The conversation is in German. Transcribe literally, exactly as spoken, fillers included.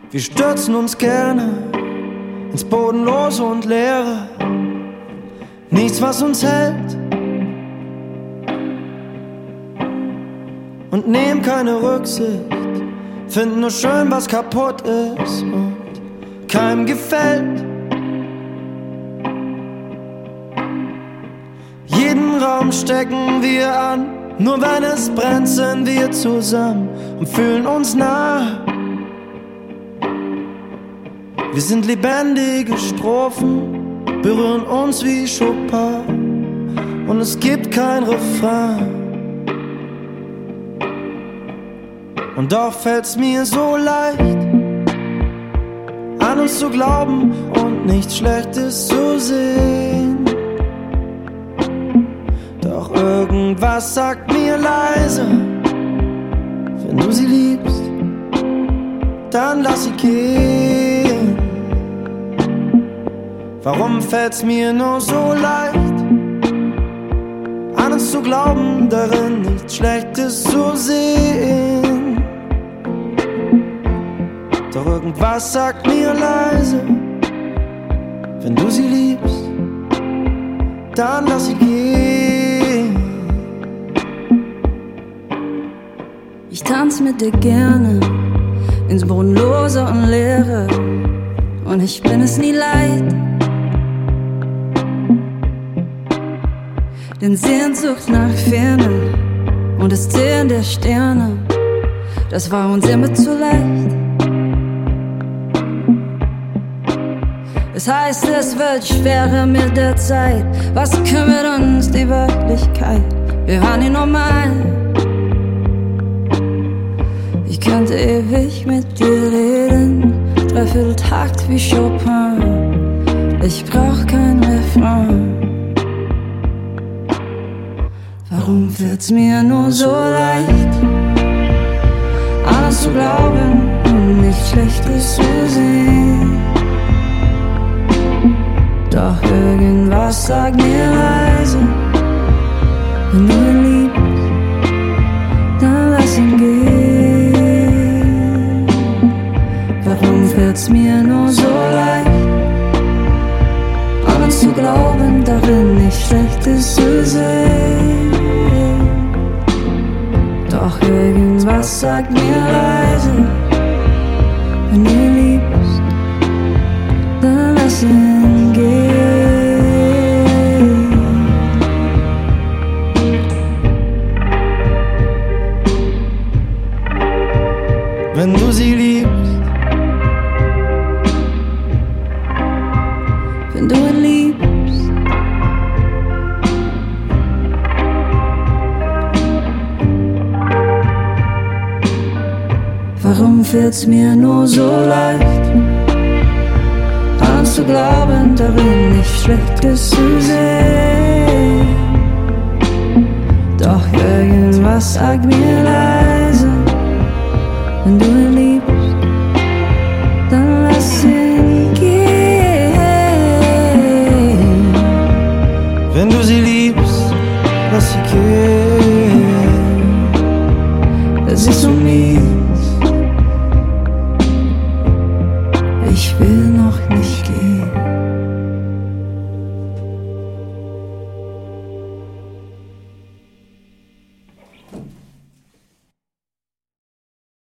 Wir stürzen uns gerne ins Bodenlose und Leere. Nichts, was uns hält, und nehmen keine Rücksicht. Finden nur schön, was kaputt ist und keinem gefällt. Jeden Raum stecken wir an, nur wenn es brennt, sind wir zusammen und fühlen uns nah. Wir sind lebendige Strophen, berühren uns wie Chopin, und es gibt kein Refrain. Und doch fällt's mir so leicht, an uns zu glauben und nichts Schlechtes zu sehen. Doch irgendwas sagt mir leise, wenn du sie liebst, dann lass sie gehen. Warum fällt's mir nur so leicht, an uns zu glauben, darin nichts Schlechtes zu sehen? Doch irgendwas sagt mir leise, wenn du sie liebst, dann lass sie gehen. Ich tanz mit dir gerne ins Bodenlose und Leere, und ich bin es nie leid, denn Sehnsucht nach Ferne und das Zählen der Sterne, das war uns immer zu leicht. Es heißt, es wird schwerer mit der Zeit. Was kümmert uns die Wirklichkeit? Wir waren nie normal. Ich könnte ewig mit dir reden, Dreivierteltakt wie Chopin. Ich brauch kein Refrain. Warum fällt's mir nur so leicht, alles zu glauben und nichts Schlechtes zu sehen? Doch irgendwas sagt mir leise, wenn du ihn liebst, dann lass ihn gehen. Warum fällt's mir nur so leicht, an uns zu glauben, darin nichts Schlechtes zu sehen? Doch irgendwas sagt mir leise, wenn du ihn liebst, dann lass ihn gehen. Wenn du sie liebst, wenn du ihn liebst, warum fällt's mir nur so leicht, an zu glauben, darin nichts Schlechtes zu sehen? Doch irgendwas sagt mir leise, wenn du ihn liebst, dann lass ihn gehen. wenn du sie liebst, lass sie gehen. Das ist so mies.